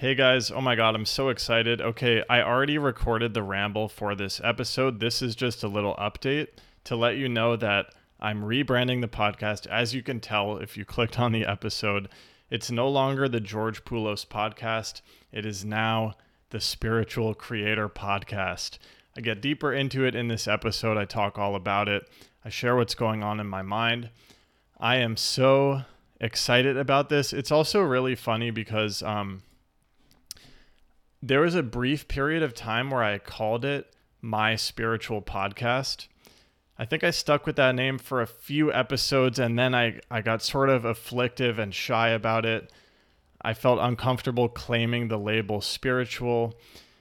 Hey guys, oh my god, I'm so excited. Okay, I already recorded the ramble for this episode. This is just a little update to let you know that I'm rebranding the podcast. As you can tell, if you clicked on the episode, it's no longer the George Poulos podcast. It is now the Spiritual Creator Podcast. I get deeper into it in this episode. I talk all about it. I share what's going on in my mind. I am so excited about this. It's also really funny because there was a brief period of time where I called it My Spiritual Podcast. I think I stuck with that name for a few episodes, and then I got sort of afflictive and shy about it. I felt uncomfortable claiming the label spiritual,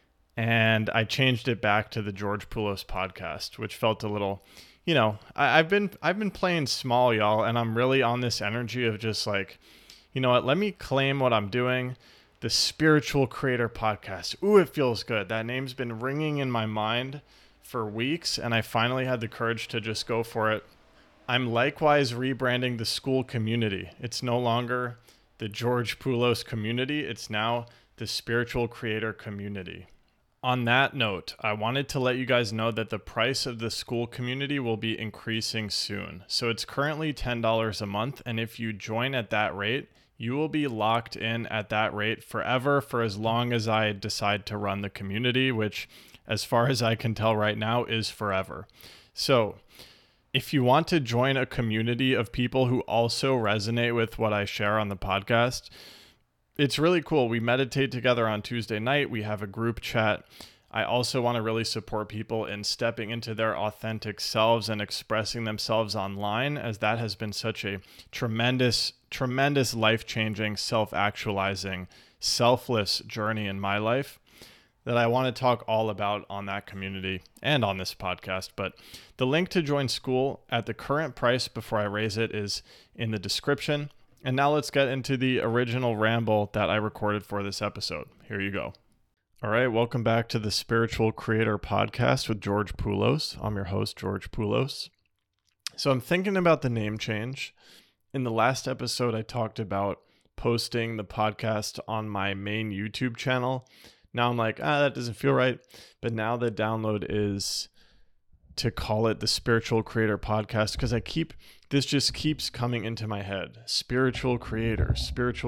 and I changed it back to the George Poulos Podcast, which felt a little, I've been playing small, y'all, and I'm really on this energy of just like, you know what, let me claim what I'm doing. The Spiritual Creator Podcast. Ooh, it feels good. That name's been ringing in my mind for weeks, and I finally had the courage to just go for it. I'm likewise rebranding the school community. It's no longer the George Poulos community. It's now the Spiritual Creator community. On that note, I wanted to let you guys know that the price of the school community will be increasing soon. So it's currently $10 a month, and if you join at that rate, you will be locked in at that rate forever for as long as I decide to run the community, which, as far as I can tell right now, is forever. So if you want to join a community of people who also resonate with what I share on the podcast, it's really cool. We meditate together on Tuesday night. We have a group chat. I also want to really support people in stepping into their authentic selves and expressing themselves online, as that has been such a tremendous life-changing, self-actualizing, selfless journey in my life that I want to talk all about on that community and on this podcast. But the link to join school at the current price before I raise it is in the description. And now let's get into the original ramble that I recorded for this episode. Here you go. All right, welcome back to the Spiritual Creator Podcast with George Poulos. I'm your host, George Poulos. So I'm thinking about the name change. In the last episode, I talked about posting the podcast on my main YouTube channel. Now I'm like, that doesn't feel right. But now the download is to call it the Spiritual Creator Podcast, because this just keeps coming into my head. Spiritual creators.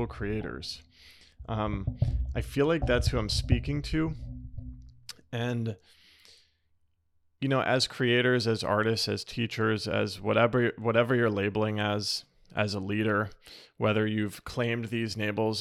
I feel like that's who I'm speaking to. And, as creators, as artists, as teachers, as whatever you're labeling as a leader, whether you've claimed these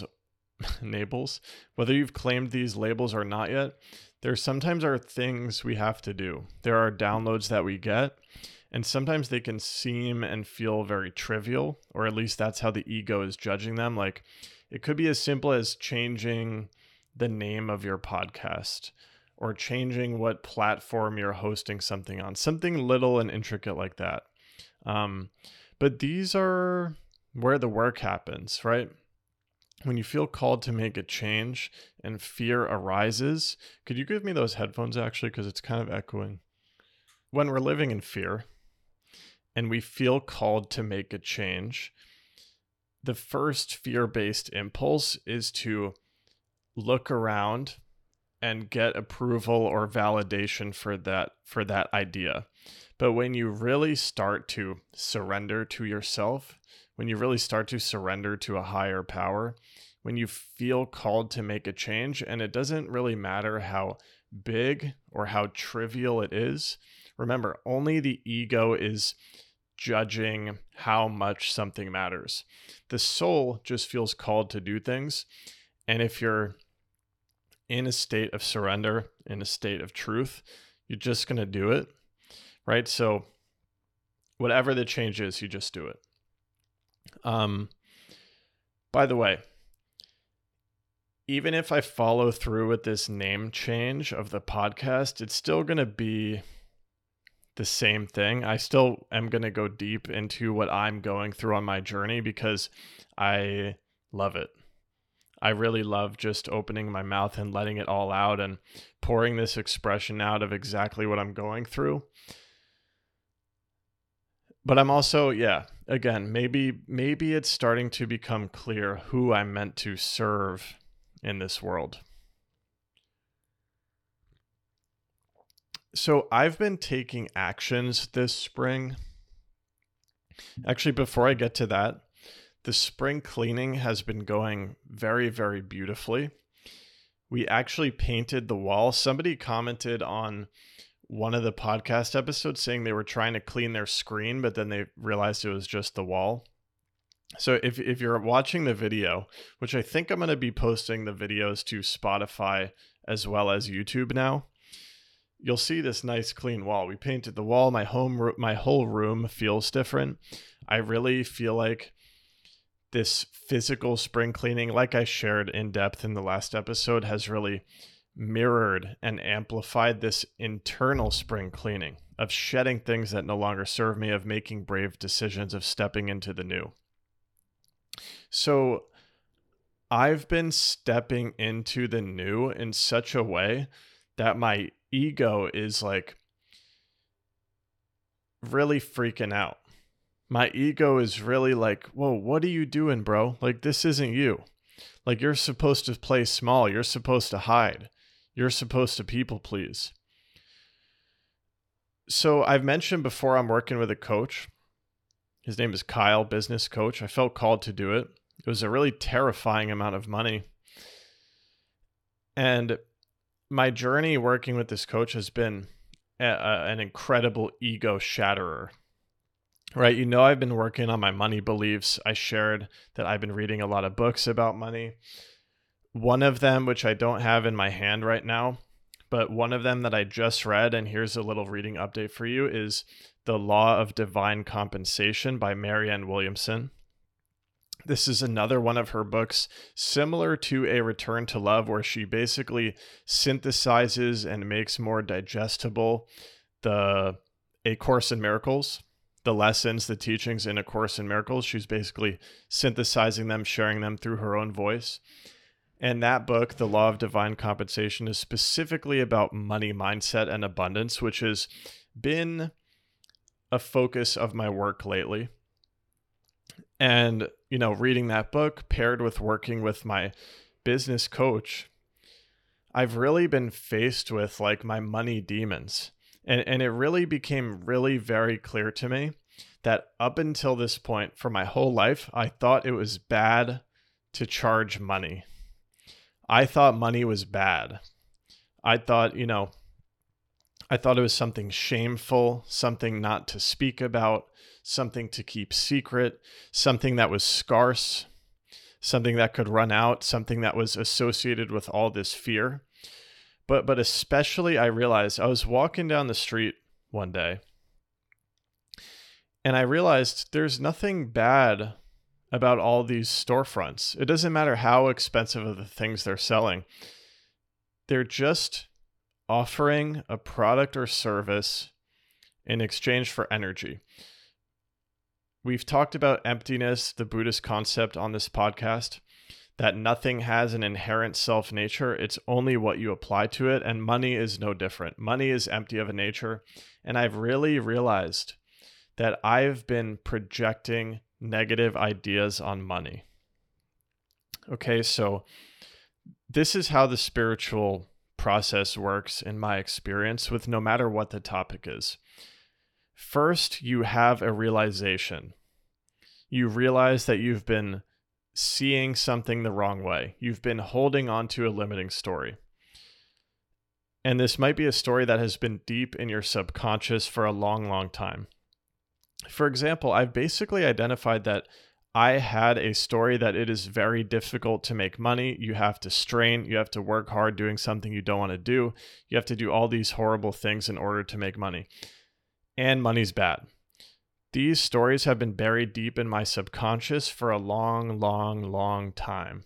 whether you've claimed these labels or not yet, there sometimes are things we have to do. There are downloads that we get, and sometimes they can seem and feel very trivial, or at least that's how the ego is judging them. Like, it could be as simple as changing the name of your podcast or changing what platform you're hosting something on, something little and intricate like that. But these are where the work happens, right? When you feel called to make a change and fear arises, could you give me those headphones actually? Because it's kind of echoing. When we're living in fear and we feel called to make a change, the first fear-based impulse is to look around and get approval or validation for that idea. But when you really start to surrender to yourself, when you really start to surrender to a higher power, when you feel called to make a change, and it doesn't really matter how big or how trivial it is, remember, only the ego is judging how much something matters. The soul just feels called to do things. And if you're in a state of surrender, in a state of truth, you're just going to do it, right? So whatever the change is, you just do it. By the way, even if I follow through with this name change of the podcast, it's still going to be the same thing. I still am going to go deep into what I'm going through on my journey because I love it. I really love just opening my mouth and letting it all out and pouring this expression out of exactly what I'm going through. But I'm also, again, maybe it's starting to become clear who I'm meant to serve in this world. So I've been taking actions this spring. Actually, before I get to that, the spring cleaning has been going very, very beautifully. We actually painted the wall. Somebody commented on one of the podcast episodes saying they were trying to clean their screen, but then they realized it was just the wall. So if you're watching the video, which I think I'm going to be posting the videos to Spotify as well as YouTube now, you'll see this nice clean wall. We painted the wall. My whole room feels different. I really feel like this physical spring cleaning, like I shared in depth in the last episode, has really mirrored and amplified this internal spring cleaning of shedding things that no longer serve me, of making brave decisions, of stepping into the new. So I've been stepping into the new in such a way that my ego is like really freaking out. My ego is really like, whoa, what are you doing, bro? Like, this isn't you. Like, you're supposed to play small. You're supposed to hide. You're supposed to people please. So I've mentioned before, I'm working with a coach. His name is Kyle, business coach. I felt called to do it. It was a really terrifying amount of money. And my journey working with this coach has been an incredible ego shatterer, right? You know, I've been working on my money beliefs. I shared that I've been reading a lot of books about money. One of them, which I don't have in my hand right now, but one of them that I just read, and here's a little reading update for you, is The Law of Divine Compensation by Marianne Williamson. This is another one of her books, similar to A Return to Love, where she basically synthesizes and makes more digestible A Course in Miracles, the lessons, the teachings in A Course in Miracles. She's basically synthesizing them, sharing them through her own voice. And that book, The Law of Divine Compensation, is specifically about money mindset and abundance, which has been a focus of my work lately. And, you know, reading that book paired with working with my business coach, I've really been faced with like my money demons. And it really became really very clear to me that up until this point for my whole life, I thought it was bad to charge money. I thought money was bad. I thought it was something shameful, something not to speak about, something to keep secret, something that was scarce, something that could run out, something that was associated with all this fear. But especially I realized I was walking down the street one day and I realized there's nothing bad about all these storefronts. It doesn't matter how expensive of the things they're selling. They're just offering a product or service in exchange for energy. We've talked about emptiness, the Buddhist concept on this podcast, that nothing has an inherent self-nature. It's only what you apply to it, and money is no different. Money is empty of a nature, and I've really realized that I've been projecting negative ideas on money. Okay, so this is how the spiritual process works in my experience with no matter what the topic is. First, you have a realization. You realize that you've been seeing something the wrong way. You've been holding on to a limiting story. And this might be a story that has been deep in your subconscious for a long, long time. For example, I've basically identified that I had a story that it is very difficult to make money. You have to strain. You have to work hard doing something you don't want to do. You have to do all these horrible things in order to make money. And money's bad. These stories have been buried deep in my subconscious for a long, long, long time.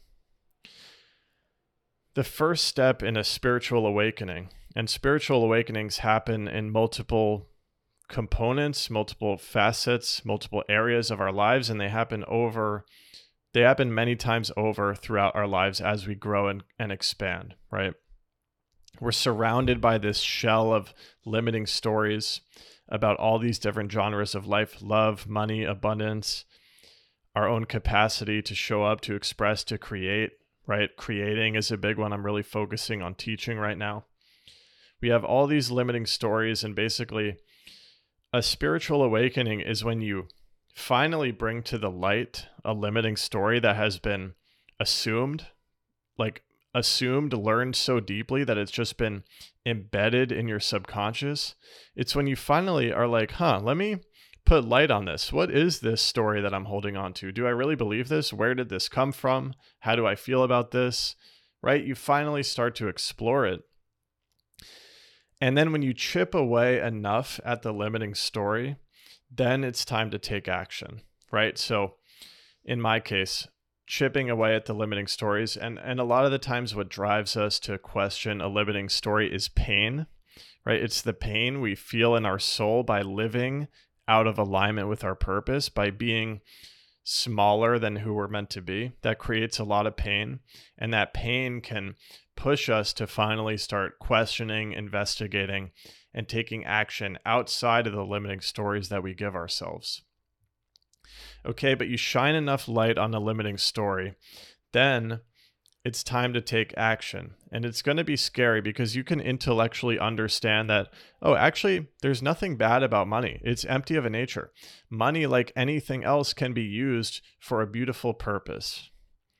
The first step in a spiritual awakening, and spiritual awakenings happen in multiple components, multiple facets, multiple areas of our lives, and they happen many times over throughout our lives as we grow and expand, right? We're surrounded by this shell of limiting stories about all these different genres of life: love, money, abundance, our own capacity to show up, to express, to create, right? Creating is a big one. I'm really focusing on teaching right now. We have all these limiting stories, and basically a spiritual awakening is when you finally bring to the light a limiting story that has been assumed, learned so deeply that it's just been embedded in your subconscious. It's when you finally are like, let me put light on this. What is this story that I'm holding on to? Do I really believe this? Where did this come from? How do I feel about this? Right? You finally start to explore it. And then when you chip away enough at the limiting story, then it's time to take action, right? So in my case, chipping away at the limiting stories, and a lot of the times what drives us to question a limiting story is pain, right? It's the pain we feel in our soul by living out of alignment with our purpose, by being smaller than who we're meant to be. That creates a lot of pain, and that pain can push us to finally start questioning, investigating, and taking action outside of the limiting stories that we give ourselves. Okay, but you shine enough light on a limiting story, then it's time to take action. And it's going to be scary because you can intellectually understand that, actually, there's nothing bad about money. It's empty of a nature. Money, like anything else, can be used for a beautiful purpose.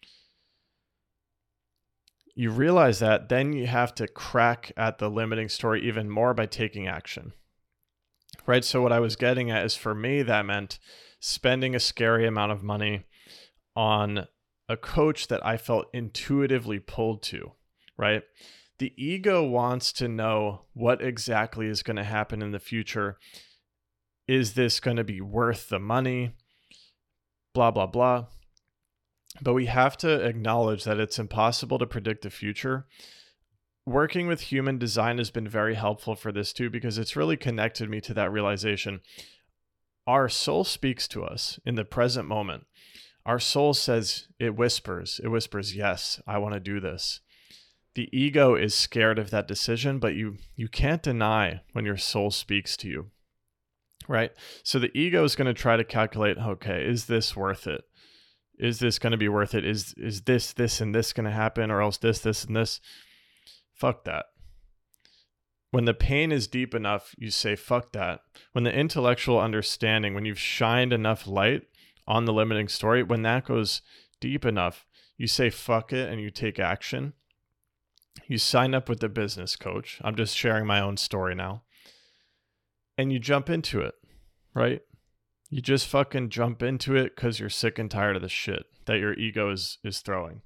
You realize that, then you have to crack at the limiting story even more by taking action, right? So what I was getting at is, for me, that meant spending a scary amount of money on a coach that I felt intuitively pulled to, right? The ego wants to know what exactly is going to happen in the future. Is this going to be worth the money? Blah, blah, blah. But we have to acknowledge that it's impossible to predict the future. Working with human design has been very helpful for this too, because it's really connected me to that realization. Our soul speaks to us in the present moment. Our soul says, it whispers, yes, I want to do this. The ego is scared of that decision, but you can't deny when your soul speaks to you, right? So the ego is going to try to calculate, okay, is this worth it? Is this going to be worth it? Is this, and this going to happen, or else this, and this? Fuck that. When the pain is deep enough, you say, fuck that. When the intellectual understanding, when you've shined enough light on the limiting story, when that goes deep enough, you say, fuck it, and you take action. You sign up with the business coach. I'm just sharing my own story now. And you jump into it, right? You just fucking jump into it because you're sick and tired of the shit that your ego is throwing.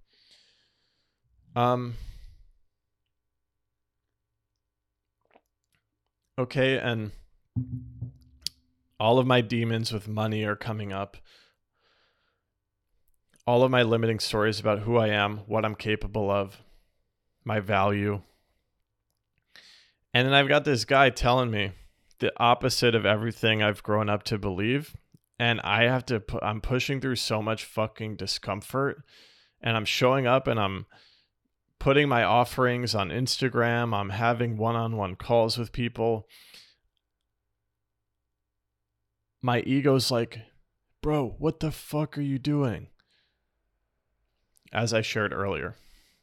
Okay, and all of my demons with money are coming up. All of my limiting stories about who I am, what I'm capable of, my value. And then I've got this guy telling me the opposite of everything I've grown up to believe. And I'm pushing through so much fucking discomfort, and I'm showing up and I'm putting my offerings on Instagram. I'm having one-on-one calls with people. My ego's like, bro, what the fuck are you doing? As I shared earlier.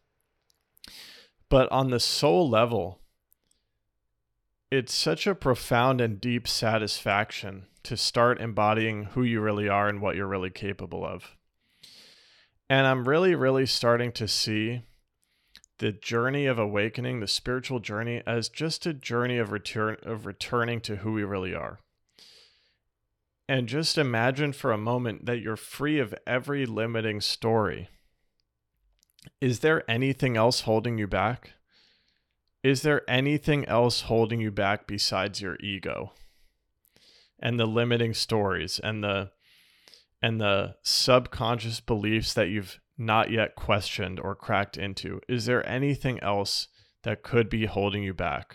But on the soul level, it's such a profound and deep satisfaction to start embodying who you really are and what you're really capable of. And I'm really, really starting to see the journey of awakening, the spiritual journey, as just a journey of returning to who we really are. And just imagine for a moment that you're free of every limiting story. Is there anything else holding you back? Is there anything else holding you back besides your ego and the limiting stories and the subconscious beliefs that you've not yet questioned or cracked into? Is there anything else that could be holding you back?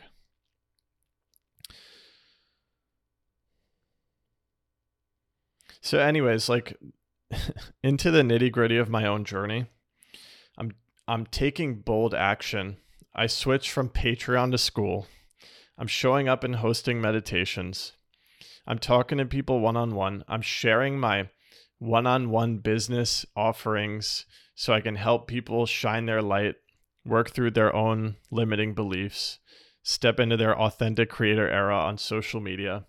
So anyways, into the nitty-gritty of my own journey, I'm taking bold action. I switched from Patreon to school. I'm showing up and hosting meditations. I'm talking to people one-on-one. I'm sharing my one-on-one business offerings so I can help people shine their light, work through their own limiting beliefs, step into their authentic creator era on social media.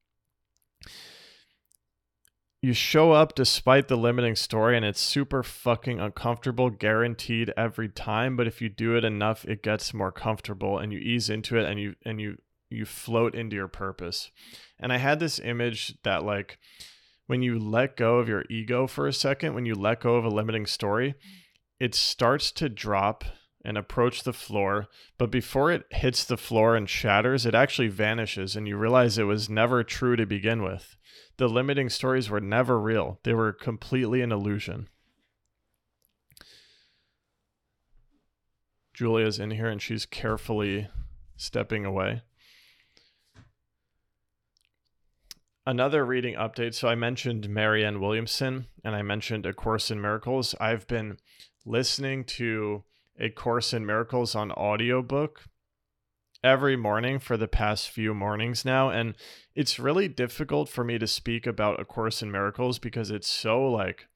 You show up despite the limiting story, and it's super fucking uncomfortable, guaranteed every time. But if you do it enough, it gets more comfortable, and you ease into it, and you float into your purpose. And I had this image that, like, when you let go of your ego for a second, when you let go of a limiting story, it starts to drop and approach the floor. But before it hits the floor and shatters, it actually vanishes, and you realize it was never true to begin with. The limiting stories were never real. They were completely an illusion. Julia's in here and she's carefully stepping away. Another reading update. So I mentioned Marianne Williamson and I mentioned A Course in Miracles. I've been listening to A Course in Miracles on audiobook every morning for the past few mornings now, and it's really difficult for me to speak about A Course in Miracles because it's so, like,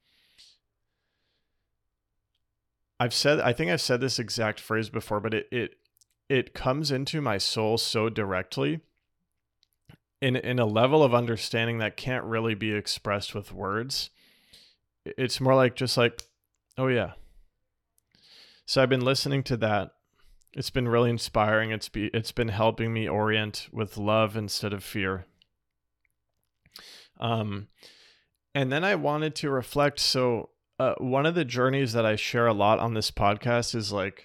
I think I've said this exact phrase before, but it comes into my soul so directly in a level of understanding that can't really be expressed with words. It's more like just like, oh yeah. So I've been listening to that. It's been really inspiring. It's been helping me orient with love instead of fear. And then I wanted to reflect. So one of the journeys that I share a lot on this podcast is like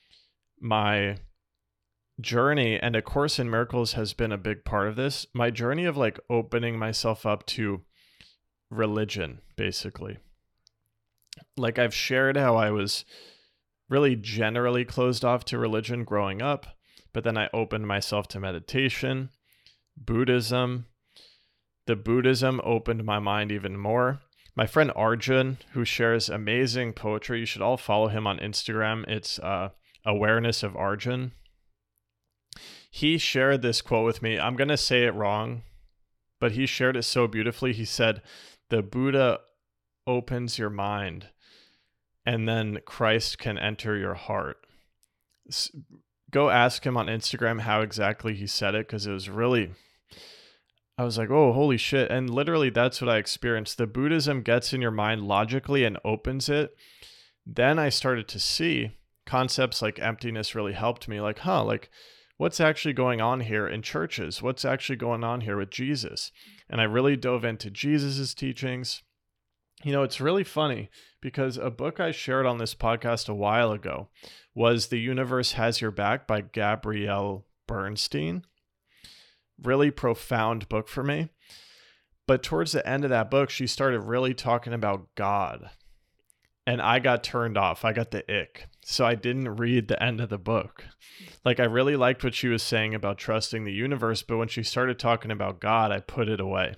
my journey, and A Course in Miracles has been a big part of this. My journey of like opening myself up to religion, basically. Like I've shared how I was really generally closed off to religion growing up, but then I opened myself to meditation, Buddhism. The Buddhism opened my mind even more. My friend Arjun, who shares amazing poetry, you should all follow him on Instagram. It's Awareness of Arjun. He shared this quote with me. I'm going to say it wrong, but he shared it so beautifully. He said, "The Buddha opens your mind, and then Christ can enter your heart." Go ask him on Instagram how exactly he said it, because it was really, I was like, oh, holy shit. And literally that's what I experienced. The Buddhism gets in your mind logically and opens it. Then I started to see concepts like emptiness really helped me. Like, like what's actually going on here in churches? What's actually going on here with Jesus? And I really dove into Jesus's teachings. You know, it's really funny because a book I shared on this podcast a while ago was The Universe Has Your Back by Gabrielle Bernstein. Really profound book for me. But towards the end of that book, she started really talking about God. And I got turned off. I got the ick. So I didn't read the end of the book. Like, I really liked what she was saying about trusting the universe, but when she started talking about God, I put it away.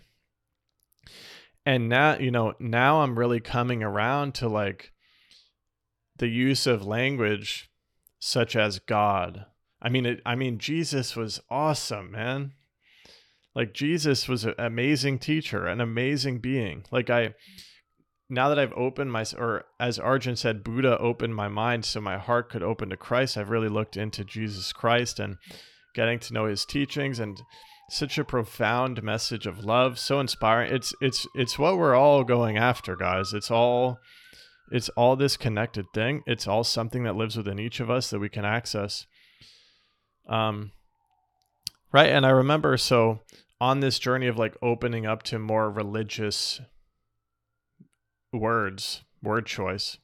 And now, now I'm really coming around to like the use of language such as God. I mean, Jesus was awesome, man. Like, Jesus was an amazing teacher, an amazing being. Like, now that I've opened or as Arjun said, Buddha opened my mind so my heart could open to Christ. I've really looked into Jesus Christ and getting to know his teachings, and such a profound message of love, so inspiring. It's what we're all going after, guys. It's all this connected thing. It's all something that lives within each of us that we can access. Right. And I remember, so on this journey of like opening up to more religious word choice,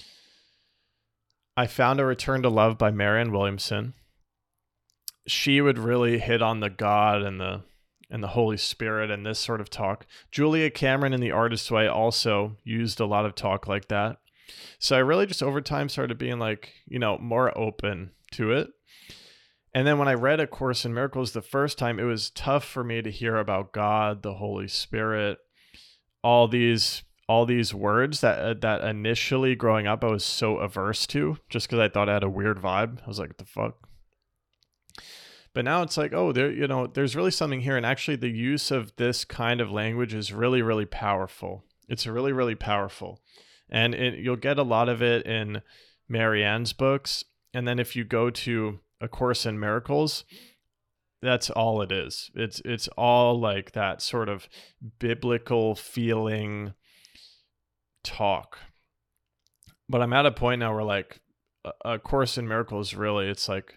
I found A Return to Love by Marianne Williamson. She would really hit on the God and the Holy Spirit and this sort of talk. Julia Cameron in The Artist's Way also used a lot of talk like that. So I really just over time started being like, more open to it. And then when I read A Course in Miracles the first time, it was tough for me to hear about God, the Holy Spirit, all these words that initially growing up I was so averse to, just because I thought I had a weird vibe. I was like, what the fuck? But now it's like, oh, there's really something here. And actually the use of this kind of language is really, really powerful. It's really, really powerful. And you'll get a lot of it in Marianne's books. And then if you go to A Course in Miracles, that's all it is. It's all like that sort of biblical feeling talk. But I'm at a point now where like A Course in Miracles, really, it's like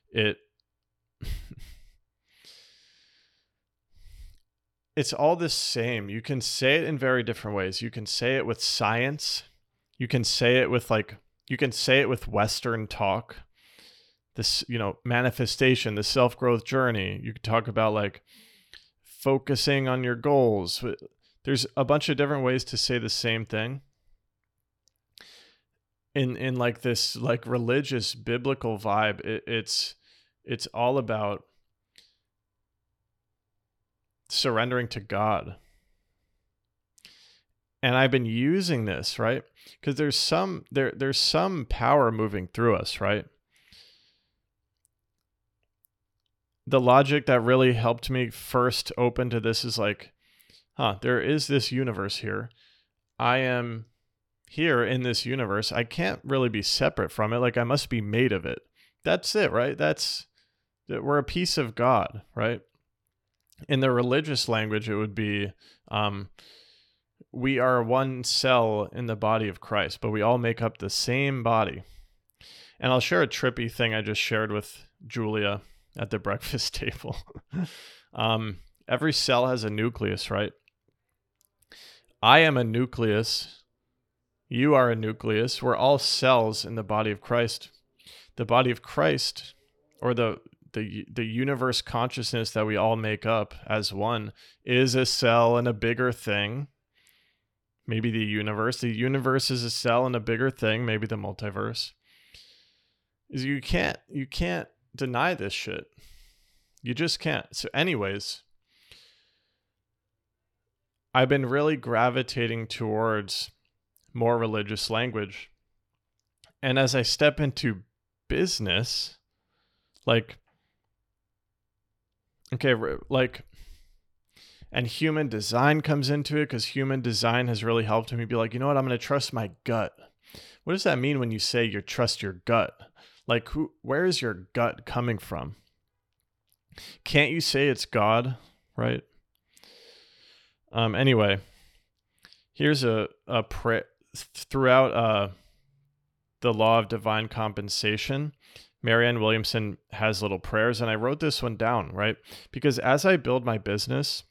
it's all the same. You can say it in very different ways. You can say it with science. You can say it with Western talk. This, manifestation, the self-growth journey. You could talk about like focusing on your goals. There's a bunch of different ways to say the same thing. In like this like religious biblical vibe, it's all about surrendering to God. And I've been using this, right? Because there's some power moving through us, right? The logic that really helped me first open to this is like, there is this universe here. I am here in this universe. I can't really be separate from it. Like I must be made of it. That's it, right? We're a piece of God, right? In the religious language, it would be, we are one cell in the body of Christ, but we all make up the same body. And I'll share a trippy thing I just shared with Julia at the breakfast table. Every cell has a nucleus, right? I am a nucleus. You are a nucleus. We're all cells in the body of Christ. The body of Christ, or the universe consciousness that we all make up as one, is a cell in a bigger thing. Maybe the universe. The universe is a cell in a bigger thing. Maybe the multiverse. You can't deny this shit. You just can't. So anyways, I've been really gravitating towards more religious language. And as I step into business, and human design comes into it, because human design has really helped me be like, you know what, I'm going to trust my gut. What does that mean when you say you trust your gut? Like, where is your gut coming from? Can't you say it's God, right? Anyway, here's a prayer throughout the Law of Divine Compensation. Marianne Williamson has little prayers, and I wrote this one down, right? Because as I build my business,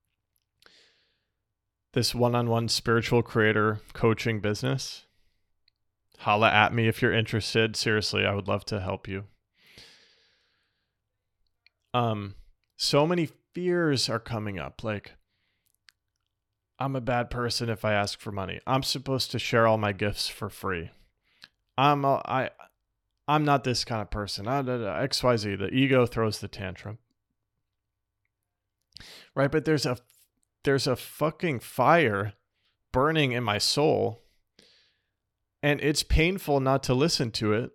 this one-on-one spiritual creator coaching business, holla at me if you're interested. Seriously, I would love to help you. So many fears are coming up. Like, I'm a bad person if I ask for money. I'm supposed to share all my gifts for free. I'm not this kind of person. XYZ. The ego throws the tantrum. Right? But there's a fucking fire burning in my soul, and it's painful not to listen to it.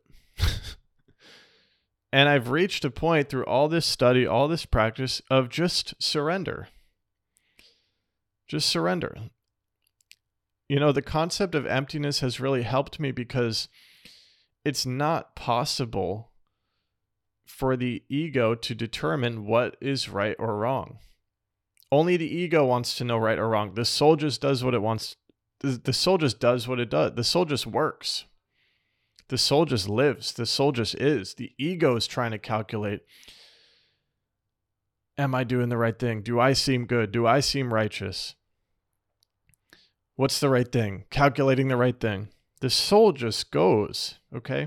And I've reached a point through all this study, all this practice, of just surrender. Just surrender. The concept of emptiness has really helped me, because it's not possible for the ego to determine what is right or wrong. Only the ego wants to know right or wrong. The soul just does what it wants. The soul just does what it does. The soul just works. The soul just lives. The soul just is. The ego is trying to calculate, am I doing the right thing? Do I seem good? Do I seem righteous? What's the right thing? Calculating the right thing. The soul just goes, okay?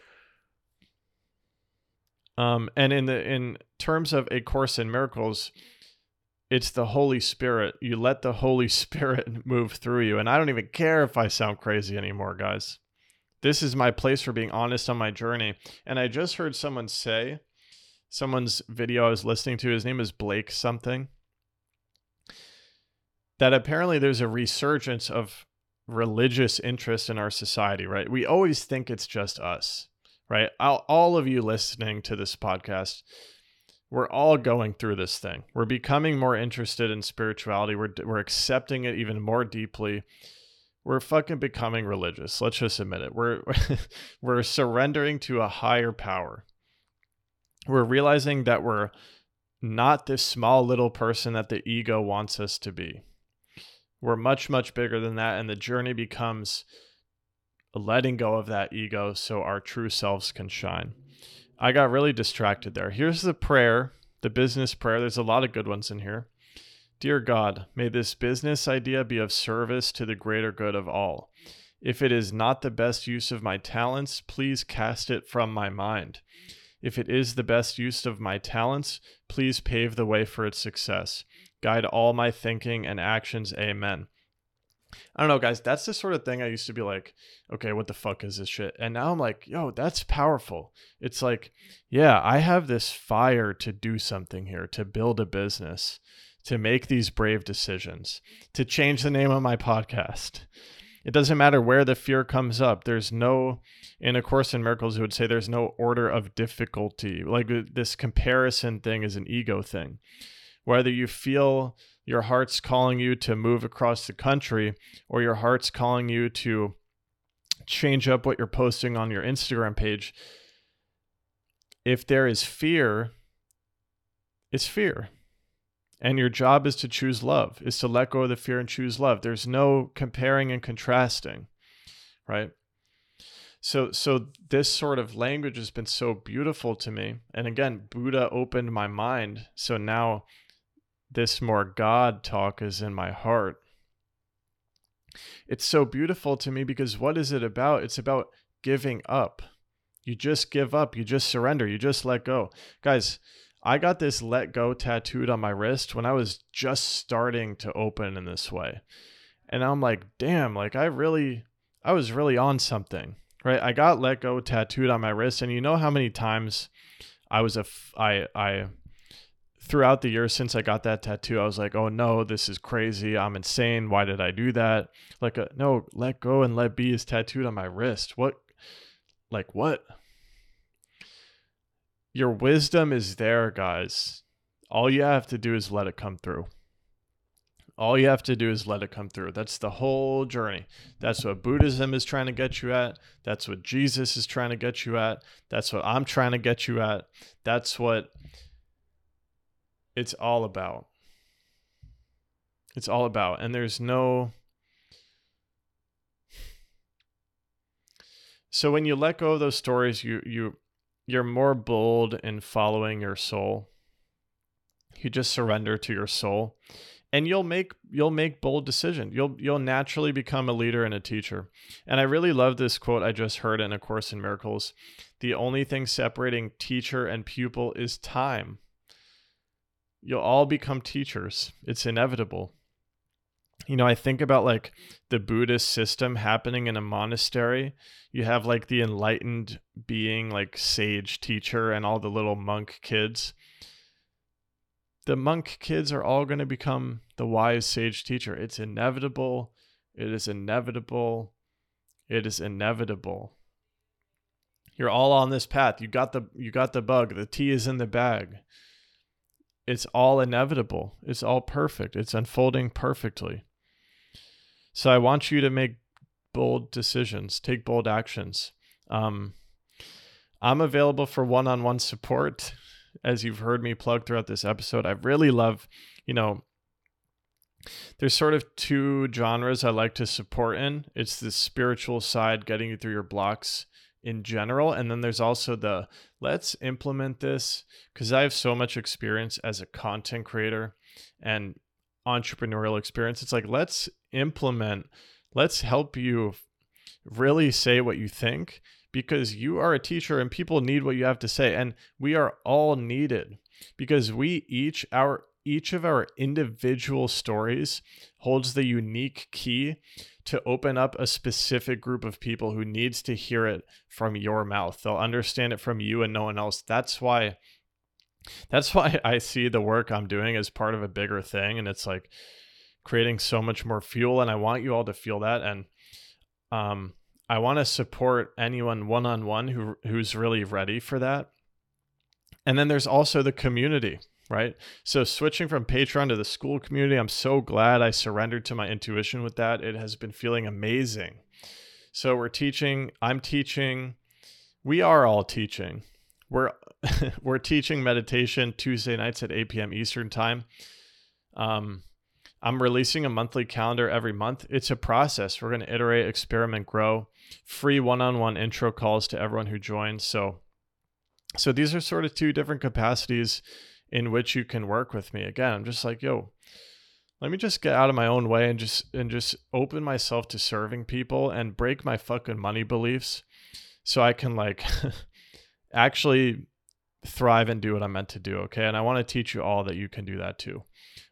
And in terms of A Course in Miracles, it's the Holy Spirit. You let the Holy Spirit move through you. And I don't even care if I sound crazy anymore, guys. This is my place for being honest on my journey. And I just heard someone's video I was listening to, his name is Blake something, that apparently there's a resurgence of religious interest in our society, right? We always think it's just us, right? All of you listening to this podcast, we're all going through this thing. We're becoming more interested in spirituality. We're accepting it even more deeply. we're fucking becoming religious. Let's just admit it. We're surrendering to a higher power. We're realizing that we're not this small little person that the ego wants us to be. We're much, much bigger than that. And the journey becomes letting go of that ego so our true selves can shine. I got really distracted there. Here's the prayer, the business prayer. There's a lot of good ones in here. Dear God, may this business idea be of service to the greater good of all. If it is not the best use of my talents, please cast it from my mind. If it is the best use of my talents, please pave the way for its success. Guide all my thinking and actions. Amen. I don't know, guys. That's the sort of thing I used to be like, okay, what the fuck is this shit? And now I'm like, yo, that's powerful. It's like, yeah, I have this fire to do something here, to build a business, to make these brave decisions, to change the name of my podcast. It doesn't matter where the fear comes up. There's no, in A Course in Miracles, it would say there's no order of difficulty. Like this comparison thing is an ego thing. Whether you feel your heart's calling you to move across the country or your heart's calling you to change up what you're posting on your Instagram page, if there is fear, it's fear. And your job is to choose love, is to let go of the fear and choose love. There's no comparing and contrasting, right? So this sort of language has been so beautiful to me. And again, Buddha opened my mind. So now this more God talk is in my heart. It's so beautiful to me because what is it about? It's about giving up. You just give up. You just surrender. You just let go. Guys, I got this let go tattooed on my wrist when I was just starting to open in this way. And I'm like, damn, like I was really on something, right? I got let go tattooed on my wrist. And you know how many times I throughout the years since I got that tattoo, I was like, oh no, this is crazy. I'm insane. Why did I do that? Like, no, let go and let be is tattooed on my wrist. What? Your wisdom is there, guys. All you have to do is let it come through. All you have to do is let it come through. That's the whole journey. That's what Buddhism is trying to get you at. That's what Jesus is trying to get you at. That's what I'm trying to get you at. That's what it's all about. It's all about. And there's no... So when you let go of those stories, you're more bold in following your soul. You just surrender to your soul, and you'll make bold decisions. You'll naturally become a leader and a teacher. And I really love this quote I just heard in A Course in Miracles. The only thing separating teacher and pupil is time. You'll all become teachers. It's inevitable. You know, I think about like the Buddhist system happening in a monastery. You have like the enlightened being, like sage teacher, and all the little monk kids. The monk kids are all going to become the wise sage teacher. It's inevitable. It is inevitable. It is inevitable. You're all on this path. You got the bug. The tea is in the bag. It's all inevitable. It's all perfect. It's unfolding perfectly. So I want you to make bold decisions, take bold actions. I'm available for one-on-one support, as you've heard me plug throughout this episode. I really love, there's sort of two genres I like to support in. It's the spiritual side, getting you through your blocks in general. And then there's also the let's implement this, because I have so much experience as a content creator and entrepreneurial experience. It's like, let's help you really say what you think, because you are a teacher and people need what you have to say. And we are all needed, because each of our individual stories holds the unique key to open up a specific group of people who needs to hear it from your mouth. They'll understand it from you and no one else. That's why I see the work I'm doing as part of a bigger thing. And it's like creating so much more fuel. And I want you all to feel that. And I want to support anyone one-on-one who's really ready for that. And then there's also the community, right? So switching from Patreon to the school community, I'm so glad I surrendered to my intuition with that. It has been feeling amazing. So we're teaching, I'm teaching, we are all teaching. We're teaching meditation Tuesday nights at 8 p.m. Eastern time. I'm releasing a monthly calendar every month. It's a process. We're going to iterate, experiment, grow. Free one-on-one intro calls to everyone who joins. So these are sort of two different capacities in which you can work with me. Again, I'm just like, yo, let me just get out of my own way and just open myself to serving people and break my fucking money beliefs so I can like actually thrive and do what I'm meant to do. Okay. And I want to teach you all that you can do that too.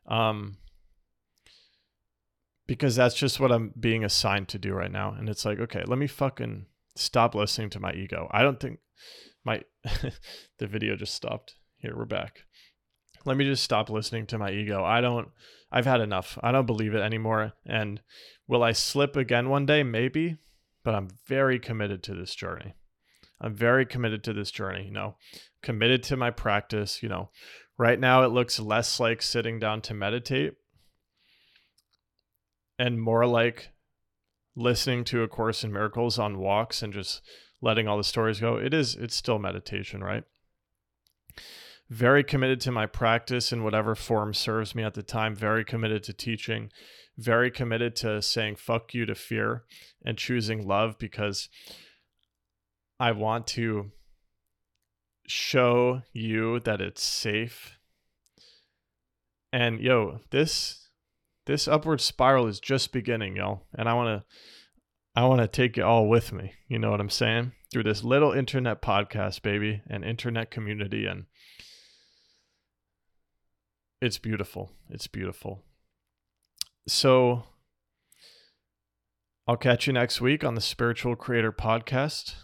Because that's just what I'm being assigned to do right now. And it's like, okay, let me fucking stop listening to my ego. I don't think the video just stopped. Here, we're back. Let me just stop listening to my ego. I've had enough. I don't believe it anymore. And will I slip again one day? Maybe, but I'm very committed to this journey. Committed to my practice. Right now it looks less like sitting down to meditate and more like listening to A Course in Miracles on walks and just letting all the stories go. It's still meditation, right? Very committed to my practice in whatever form serves me at the time. Very committed to teaching. Very committed to saying fuck you to fear and choosing love, because I want to show you that it's safe. And this upward spiral is just beginning, y'all. And I want to take you all with me. You know what I'm saying? Through this little internet podcast, baby, and internet community. And it's beautiful. It's beautiful. So I'll catch you next week on the Spiritual Creator Podcast.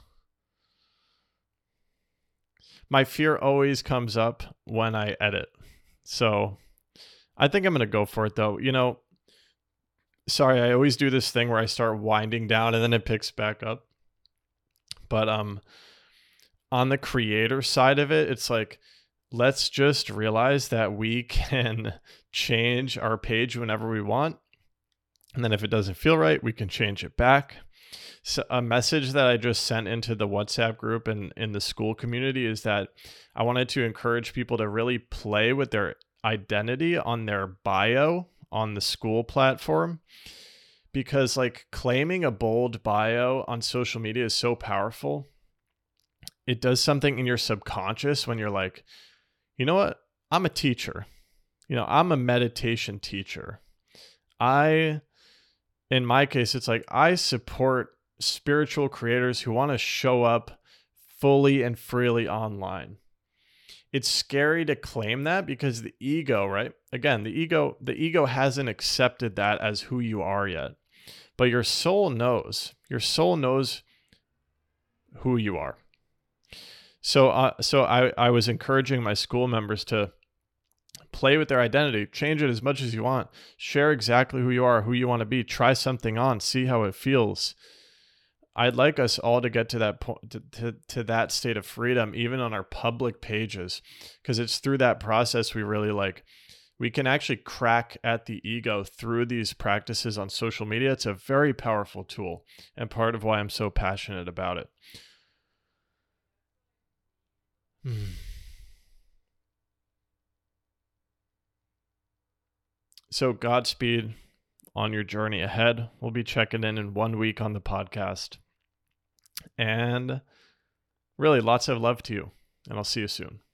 My fear always comes up when I edit. So I think I'm going to go for it though. Sorry, I always do this thing where I start winding down and then it picks back up. But on the creator side of it, it's like, let's just realize that we can change our page whenever we want. And then if it doesn't feel right, we can change it back. So a message that I just sent into the WhatsApp group and in the school community is that I wanted to encourage people to really play with their identity on their bio on the school platform, because like claiming a bold bio on social media is so powerful. It does something in your subconscious when you're like, you know what? I'm a teacher. I'm a meditation teacher. In my case, it's like I support spiritual creators who want to show up fully and freely online. It's scary to claim that because the ego, right? Again, the ego hasn't accepted that as who you are yet. But your soul knows. Your soul knows who you are. So I was encouraging my school members to play with their identity, change it as much as you want, share exactly who you are, who you want to be, try something on, see how it feels. I'd like us all to get to that point, to that state of freedom, even on our public pages, because it's through that process we can actually crack at the ego through these practices on social media. It's a very powerful tool and part of why I'm so passionate about it. So Godspeed on your journey ahead. We'll be checking in 1 week on the podcast. And really lots of love to you, and I'll see you soon.